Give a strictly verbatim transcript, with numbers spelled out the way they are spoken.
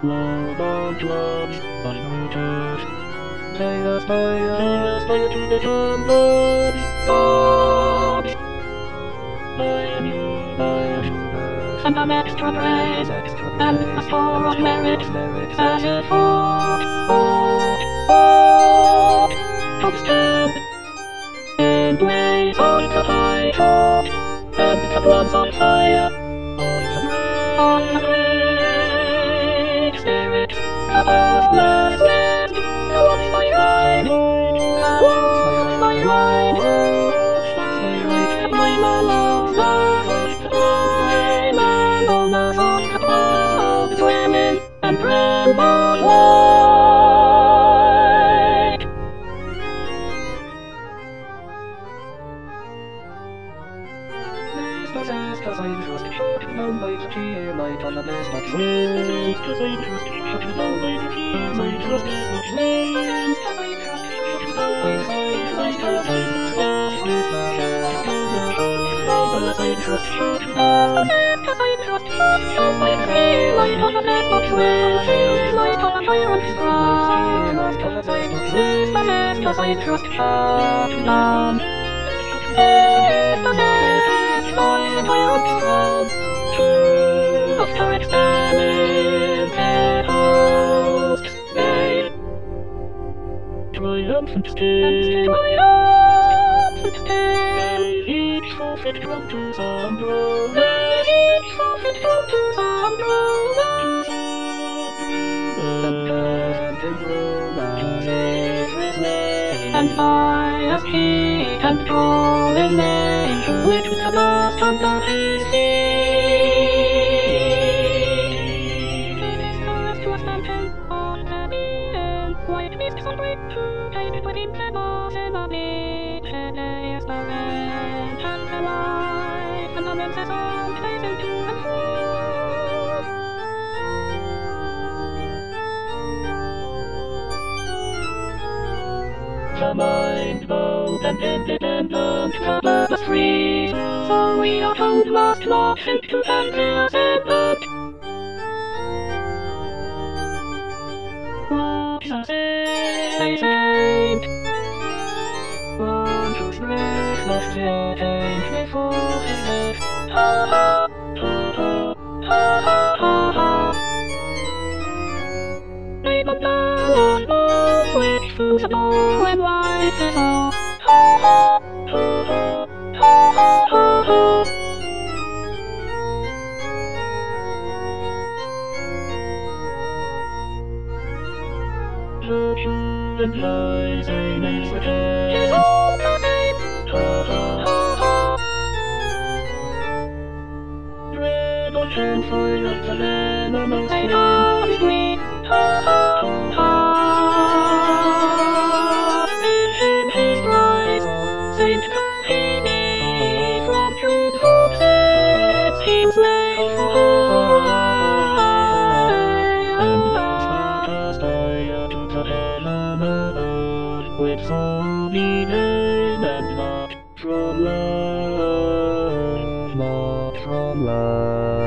Love on drums, unrooted. They aspire, they aspire to become gods, gods. I am you, I am you. And I'm extra brave, and a store of merit, as a fort, fort, fort, to stand and blaze on the high top, and the blood's on fire, on the great, on the great spirit, of last land, come on my ride, come on my ride, my love, my love, on the clouds, women and grandma light. Cause I trust shooting down by the tear light on the best of ways. Cause I trust shooting down by the tear light on the best of ways. Cause I trust shooting down by the tear light on the best of ways. Cause I trust shooting down. Cause I trust shooting down by the tear light on the best of ways. Light on the fire and strife. Light on the best of ways. Cause I trust shooting down. Triumphant day, triumphant day, each forfeit drum to some drum, each forfeit drum to some drum, and by as heat and droll in name, which with the blast under his feet. To a mountain on the hill, white mist celebrate to painted with infamous enemy, and they is the red and the light, and the men says on facing to and fro. The mind bold and independent, the blood was free, so we are told must not think to end the ascendant. What is a saint? One whose grace must be attained before his death. Ha ha, ha ha, ha ha, ha ha. Name of the Lord knows which fools adore and wise is all. Ha ha, ha ha, ha ha, ha ha. The true and wise aim is retained. His own the same. Ha ha, ha ha. Dread or shameful of the venomous flame of green. Ha ha, ha ha. In his rise, Saint Cohini from truth hope sets him slave for high, and thus that aspire to the heaven above, with soul be gain and not from love, not from love.